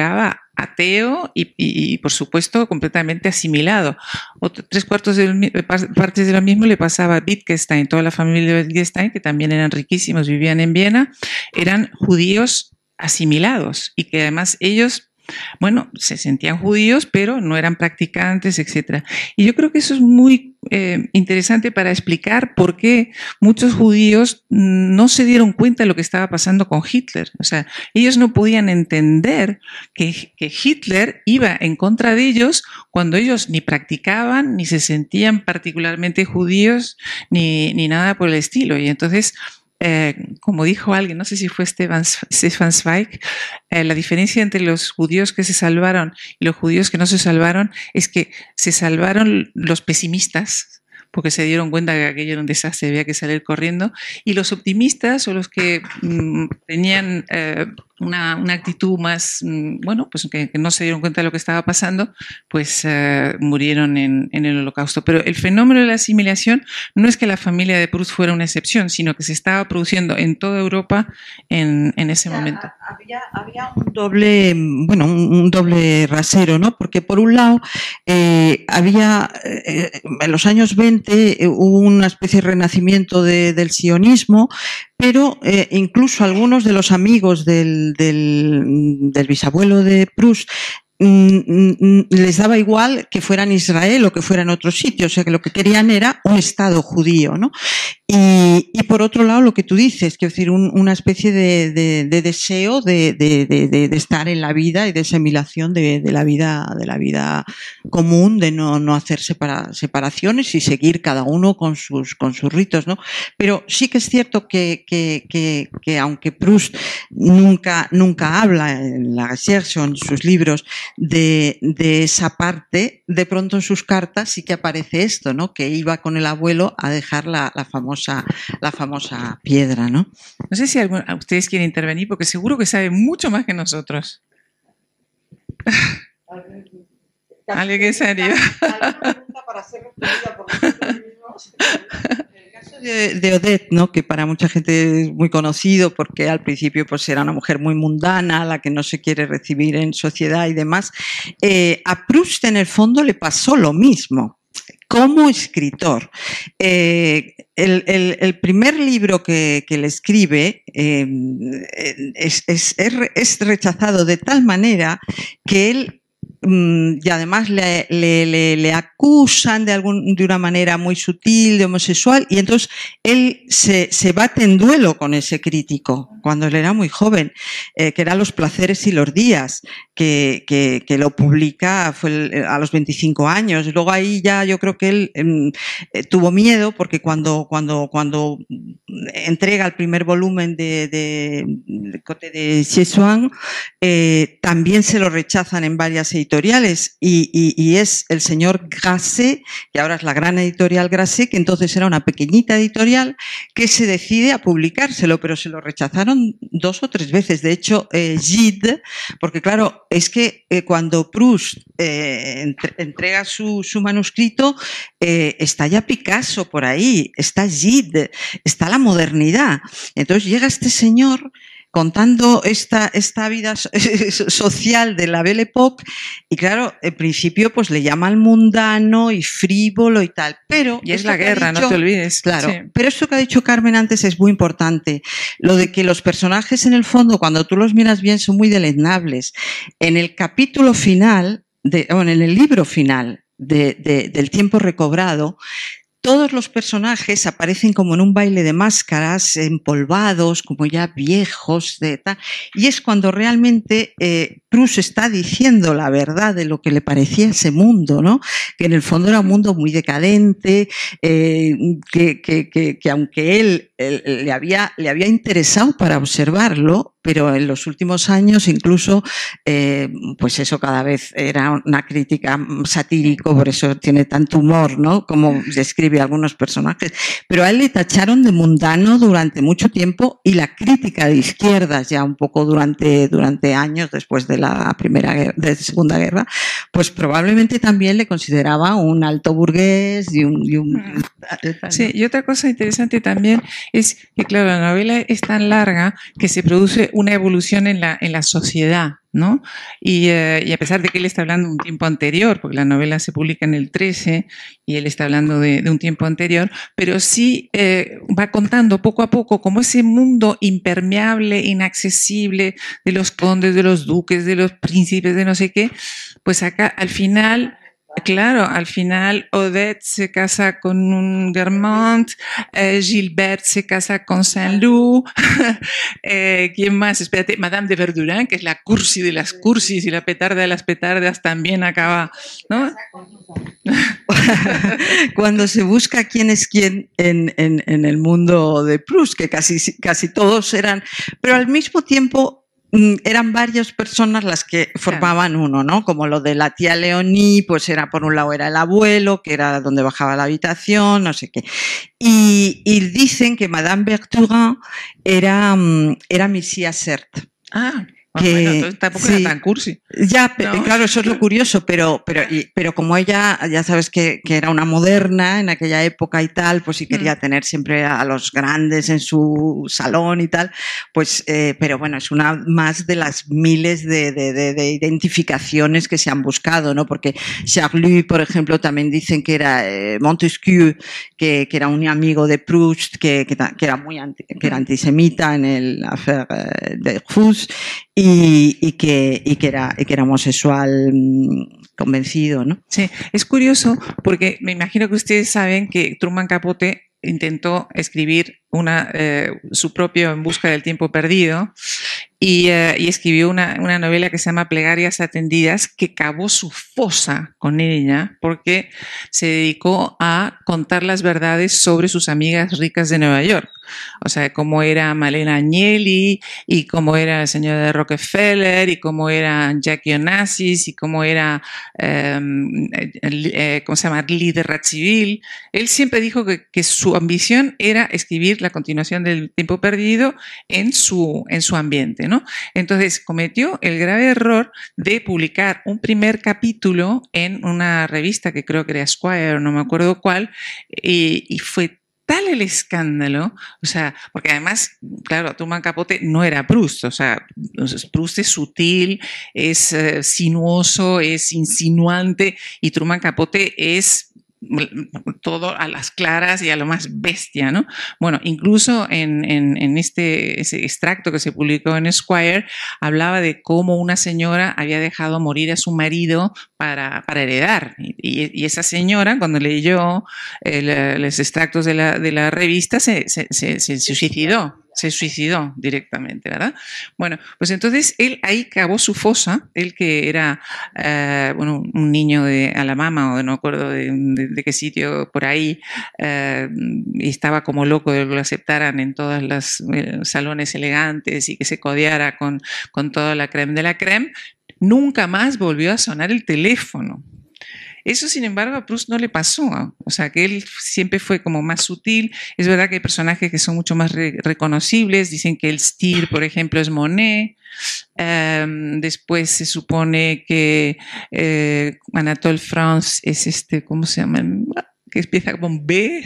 Speaker 3: ateo y por supuesto, completamente asimilado. Partes de lo mismo le pasaba a Wittgenstein. Toda la familia de Wittgenstein, que también eran riquísimos, vivían en Viena, eran judíos asimilados y que además ellos, bueno, se sentían judíos, pero no eran practicantes, etc. Y yo creo que eso es muy interesante para explicar por qué muchos judíos no se dieron cuenta de lo que estaba pasando con Hitler. O sea, ellos no podían entender que Hitler iba en contra de ellos cuando ellos ni practicaban, ni se sentían particularmente judíos, ni nada por el estilo. Y entonces, como dijo alguien, no sé si fue Stefan Zweig, la diferencia entre los judíos que se salvaron y los judíos que no se salvaron es que se salvaron los pesimistas, porque se dieron cuenta que aquello era un desastre, había que salir corriendo, y los optimistas o los que tenían una actitud más, bueno, pues que no se dieron cuenta de lo que estaba pasando, pues murieron en el Holocausto. Pero el fenómeno de la asimilación no es que la familia de Proust fuera una excepción, sino que se estaba produciendo en toda Europa en ese momento.
Speaker 4: Había un doble rasero, ¿no? Porque por un lado había en los años 20 hubo una especie de renacimiento del sionismo, pero incluso algunos de los amigos del bisabuelo de Proust les daba igual que fuera en Israel o que fuera en otro sitio, o sea que lo que querían era un Estado judío, ¿no? Y por otro lado, lo que tú dices, quiero decir, una especie de deseo de estar en la vida y de asimilación de la vida común, de no hacer separaciones y seguir cada uno con sus ritos, ¿no? Pero sí que es cierto que aunque Proust nunca habla en La Recherche o en sus libros de esa parte, de pronto en sus cartas sí que aparece esto, ¿no? Que iba con el abuelo a dejar la famosa piedra, ¿no?
Speaker 3: No sé si ustedes quieren intervenir, porque seguro que saben mucho más que nosotros. ¿Alguien que serio?
Speaker 4: Para ser respondida por nosotros mismos. El caso de Odette, ¿no? Que para mucha gente es muy conocido porque al principio pues era una mujer muy mundana, a la que no se quiere recibir en sociedad y demás. A Proust en el fondo le pasó lo mismo. Como escritor, el primer libro que le escribe es rechazado de tal manera que él, y además le acusan de una manera muy sutil de homosexual, y entonces él se bate en duelo con ese crítico cuando él era muy joven, que era Los placeres y los días, que lo publica a los 25 años. Luego ahí ya yo creo que él tuvo miedo, porque cuando entrega el primer volumen de Côté de Chessuan, también se lo rechazan en varias editoriales, y es el señor Grasset, que ahora es la gran editorial Grasset, que entonces era una pequeñita editorial, que se decide a publicárselo, pero se lo rechazaron 2 o 3 veces. De hecho, Gide, porque claro, es que cuando Proust entrega su manuscrito, está ya Picasso por ahí, está Gide, está la modernidad. Entonces llega este señor contando esta vida social de la Belle Époque, y claro, en principio pues le llaman mundano y frívolo y tal, pero...
Speaker 3: Y es la guerra, no te olvides.
Speaker 4: Claro,
Speaker 3: sí.
Speaker 4: Pero esto que ha dicho Carmen antes es muy importante, lo de que los personajes en el fondo, cuando tú los miras bien, son muy deleznables. En el capítulo final, en el libro final del Tiempo recobrado, todos los personajes aparecen como en un baile de máscaras, empolvados, como ya viejos, y es cuando realmente Proust está diciendo la verdad de lo que le parecía ese mundo, ¿no? Que en el fondo era un mundo muy decadente, que aunque él le había interesado para observarlo, pero en los últimos años incluso, pues eso cada vez era una crítica satírico, por eso tiene tanto humor, ¿no? Como describe algunos personajes. Pero a él le tacharon de mundano durante mucho tiempo, y la crítica de izquierdas ya un poco durante años después de la Segunda Guerra, pues probablemente también le consideraba un alto burgués
Speaker 3: Sí, y otra cosa interesante también es que, claro, la novela es tan larga que se produce una evolución en la sociedad. ¿no? Y a pesar de que él está hablando de un tiempo anterior, porque la novela se publica en el 13 y él está hablando de un tiempo anterior, pero sí va contando poco a poco cómo ese mundo impermeable, inaccesible de los condes, de los duques, de los príncipes, de no sé qué, pues acá al final... Claro, al final Odette se casa con un Guermantes, Gilbert se casa con Saint-Loup, ¿quién más? Espérate, Madame de Verdurin, que es la cursi de las cursis y la petarda de las petardas, también acaba, ¿no?
Speaker 4: Cuando se busca quién es quién en el mundo de Proust, que casi todos eran, pero al mismo tiempo eran varias personas las que formaban uno, ¿no? Como lo de la tía Leonie, pues era por un lado era el abuelo, que era donde bajaba la habitación, no sé qué. Y dicen que Madame Verdurin era Misia Sert.
Speaker 3: Ah,
Speaker 4: que,
Speaker 3: bueno, entonces tampoco era tan cursi.
Speaker 4: Ya,
Speaker 3: ¿no?
Speaker 4: Claro, eso es lo curioso, pero como ella, ya sabes que era una moderna en aquella época y tal, pues sí quería tener siempre a los grandes en su salón y tal, pues, pero bueno, es una más de las miles de identificaciones que se han buscado, ¿no? Porque Charlus, por ejemplo, también dicen que era Montesquieu, que era un amigo de Proust, que era antisemita en el affaire de Dreyfus, y que era homosexual convencido, ¿no?
Speaker 3: Sí, es curioso porque me imagino que ustedes saben que Truman Capote intentó escribir su propio En busca del tiempo perdido y escribió una novela que se llama Plegarias atendidas, que cavó su fosa con ella porque se dedicó a contar las verdades sobre sus amigas ricas de Nueva York. O sea, cómo era Malena Agnelli y cómo era la señora de Rockefeller y cómo era Jackie Onassis y cómo era, ¿cómo se llama? Lee de Radziwill. Él siempre dijo que su ambición era escribir la continuación del Tiempo Perdido en su ambiente, ¿no? Entonces cometió el grave error de publicar un primer capítulo en una revista que creo que era Esquire, no me acuerdo cuál, y fue tal el escándalo, o sea, porque además, claro, Truman Capote no era Proust, o sea, Proust es sutil, es sinuoso, es insinuante, y Truman Capote es todo a las claras y a lo más bestia, ¿no? Bueno, incluso en ese extracto que se publicó en Esquire, hablaba de cómo una señora había dejado morir a su marido para heredar. Y esa señora, cuando leyó los extractos de la revista, se suicidó. Se suicidó directamente, ¿verdad? Bueno, pues entonces él ahí cavó su fosa, él que era un niño de Alabama o de no acuerdo de qué sitio por ahí, y estaba como loco de que lo aceptaran en todos los salones elegantes y que se codeara con toda la crème de la crème, nunca más volvió a sonar el teléfono. Eso, sin embargo, a Proust no le pasó. O sea, que él siempre fue como más sutil. Es verdad que hay personajes que son mucho más reconocibles. Dicen que el Stier, por ejemplo, es Monet. Después se supone que Anatole France es ¿cómo se llama? Que empieza con B,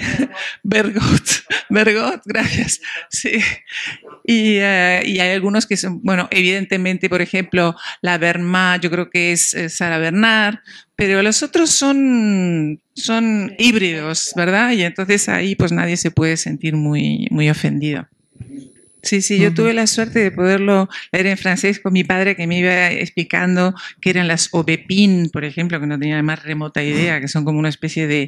Speaker 3: Bergot, gracias. Sí. Y hay algunos que son, bueno, evidentemente, por ejemplo, la Verma, yo creo que es Sarah Bernard, pero los otros son híbridos, ¿verdad? Y entonces ahí pues nadie se puede sentir muy, muy ofendido. Sí, yo tuve la suerte de poderlo leer en francés con mi padre, que me iba explicando qué eran las aubépines, por ejemplo, que no tenía la más remota idea, que son como una especie de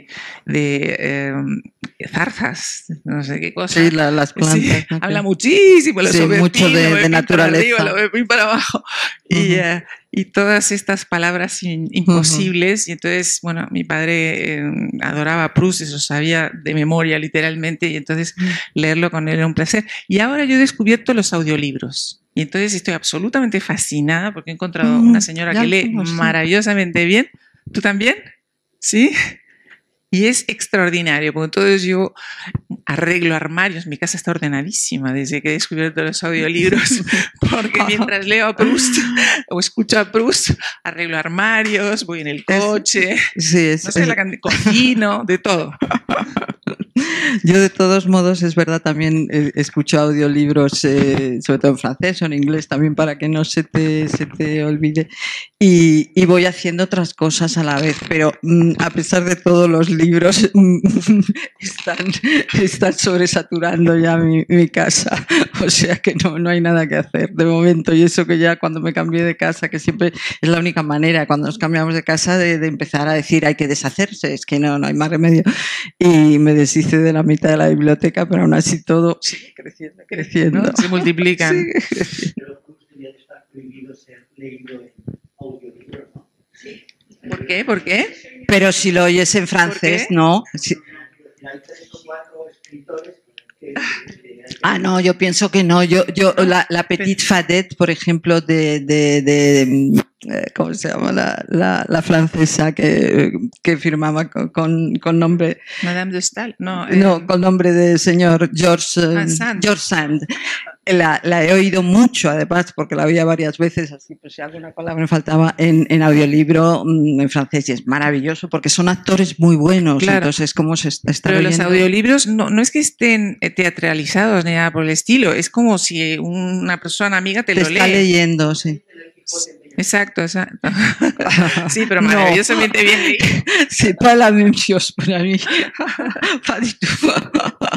Speaker 3: zarzas, no sé qué cosa.
Speaker 4: Sí, las plantas. Sí,
Speaker 3: ¿no? Habla muchísimo, los aubépines,
Speaker 4: mucho de naturaleza.
Speaker 3: Para arriba, los para abajo. Y todas estas palabras imposibles. Y entonces, bueno, mi padre adoraba a Proust, eso sabía de memoria literalmente, y entonces leerlo con él era un placer. Y ahora yo he descubierto los audiolibros. Y entonces estoy absolutamente fascinada porque he encontrado una señora que lee maravillosamente bien. ¿Tú también? ¿Sí? Y es extraordinario, porque entonces yo arreglo armarios, mi casa está ordenadísima desde que he descubierto los audiolibros, porque mientras leo a Proust o escucho a Proust, arreglo armarios, voy en el coche, no sé, cocino, de todo.
Speaker 4: Yo de todos modos, es verdad, también escucho audiolibros, sobre todo en francés o en inglés también, para que no se te olvide. Y voy haciendo otras cosas a la vez, pero a pesar de todos los libros, están sobresaturando ya mi casa. O sea que no hay nada que hacer de momento. Y eso que ya cuando me cambié de casa, que siempre es la única manera, cuando nos cambiamos de casa, de empezar a decir hay que deshacerse, es que no hay más remedio. Y me deshice de la mitad de la biblioteca, pero aún así todo sigue creciendo.
Speaker 3: ¿No? Se multiplican.
Speaker 4: Sí.
Speaker 6: Pero debería de estar prohibido ser leído en audiolibro, ¿no? Sí.
Speaker 3: ¿Por qué?
Speaker 4: Pero si lo oyes en francés,
Speaker 3: ¿Por qué?
Speaker 4: ¿no? Sí.
Speaker 6: Hay 3 o 4 escritores que
Speaker 4: Ah, no, yo pienso que no. La Petite Fadette, por ejemplo, ¿cómo se llama? La francesa que firmaba con nombre.
Speaker 3: Madame de Staël.
Speaker 4: No, con nombre de señor George
Speaker 3: Sand.
Speaker 4: George Sand. La he oído mucho, además, porque la oía varias veces, así pues si alguna palabra me faltaba en audiolibro en francés, y es maravilloso porque son actores muy buenos,
Speaker 3: Claro.
Speaker 4: entonces cómo se está
Speaker 3: Pero
Speaker 4: leyendo.
Speaker 3: los audiolibros no es que estén teatralizados ni nada por el estilo, es como si una persona amiga te
Speaker 4: Te
Speaker 3: lo
Speaker 4: está
Speaker 3: lee.
Speaker 4: leyendo, sí.
Speaker 3: Exacto. Sí, pero maravillosamente bien leído.
Speaker 4: C'est pas la même chose para mí. Pas du tout.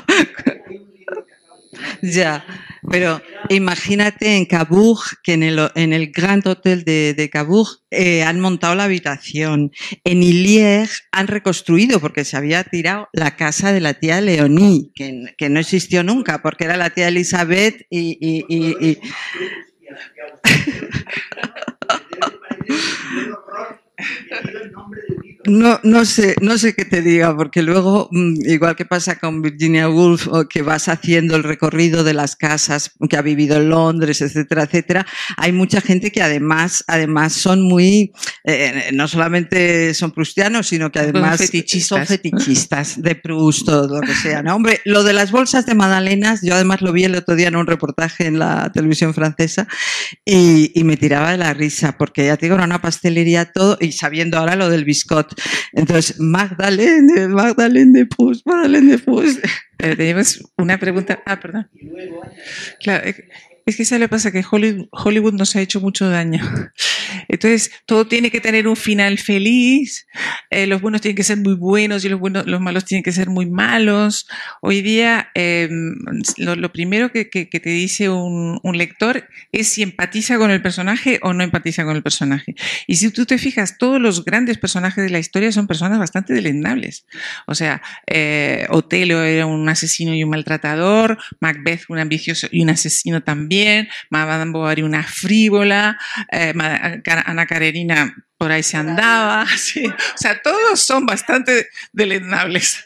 Speaker 4: Ya, pero imagínate en Cabourg, que en el Grand Hotel de Cabourg han montado la habitación. En Illiers han reconstruido, porque se había tirado la casa de la tía Leonie, que no existió nunca, porque era la tía Elizabeth y no sé qué te diga, porque luego, igual que pasa con Virginia Woolf, o que vas haciendo el recorrido de las casas que ha vivido en Londres, etcétera, etcétera, hay mucha gente que además son muy, no solamente son prustianos, sino que además son fetichistas de Proust o lo que sea, ¿no? Hombre, lo de las bolsas de magdalenas, yo además lo vi el otro día en un reportaje en la televisión francesa y me tiraba de la risa, porque ya te digo, era una pastelería todo, y sabiendo ahora lo del biscot. Entonces, Magdalene de Proust.
Speaker 3: Pero tenemos una pregunta. Ah, perdón. Claro, es que ¿sabes lo que pasa? Que Hollywood nos ha hecho mucho daño. Entonces, todo tiene que tener un final feliz. Los buenos tienen que ser muy buenos y los malos tienen que ser muy malos. Hoy día, lo primero que te dice un lector es si empatiza con el personaje o no empatiza con el personaje. Y si tú te fijas, todos los grandes personajes de la historia son personas bastante deleznables. O sea, Otelo era un asesino y un maltratador, Macbeth un ambicioso y un asesino también, Madame Bovary una frívola, Ana Karenina por ahí se andaba, sí. O sea, todos son bastante deleznables.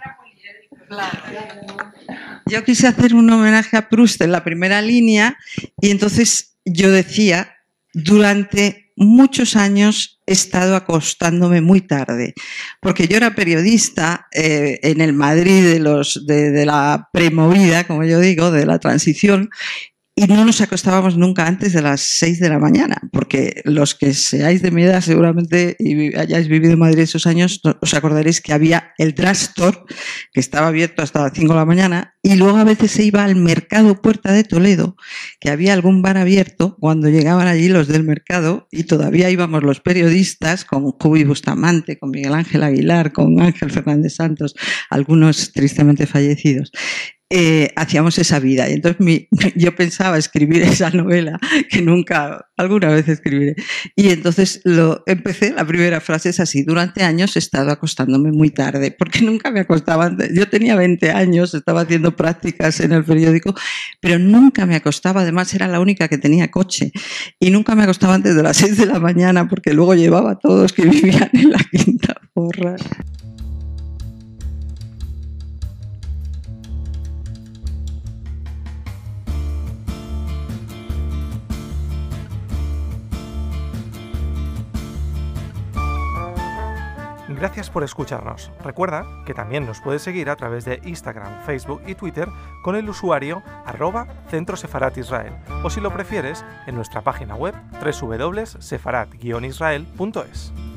Speaker 4: Yo quise hacer un homenaje a Proust en la primera línea y entonces yo decía, durante muchos años he estado acostándome muy tarde, porque yo era periodista en el Madrid de la premovida, como yo digo, de la transición, y no nos acostábamos nunca antes de las 6 de la mañana, porque los que seáis de mi edad seguramente y hayáis vivido en Madrid esos años, os acordaréis que había el Drugstore, que estaba abierto hasta las 5 de la mañana, y luego a veces se iba al Mercado Puerta de Toledo, que había algún bar abierto cuando llegaban allí los del mercado, y todavía íbamos los periodistas con Cubi Bustamante, con Miguel Ángel Aguilar, con Ángel Fernández Santos, algunos tristemente fallecidos. Hacíamos esa vida y entonces yo pensaba escribir esa novela que nunca, alguna vez escribiré, y entonces empecé, la primera frase es así: durante años he estado acostándome muy tarde, porque nunca me acostaba antes. Yo tenía 20 años, estaba haciendo prácticas en el periódico, pero nunca me acostaba, además era la única que tenía coche, y nunca me acostaba antes de las 6 de la mañana, porque luego llevaba a todos que vivían en la Quinta Porra.
Speaker 1: Gracias por escucharnos. Recuerda que también nos puedes seguir a través de Instagram, Facebook y Twitter con el usuario @Centro Sefarat Israel, o si lo prefieres, en nuestra página web www.sefarat-israel.es.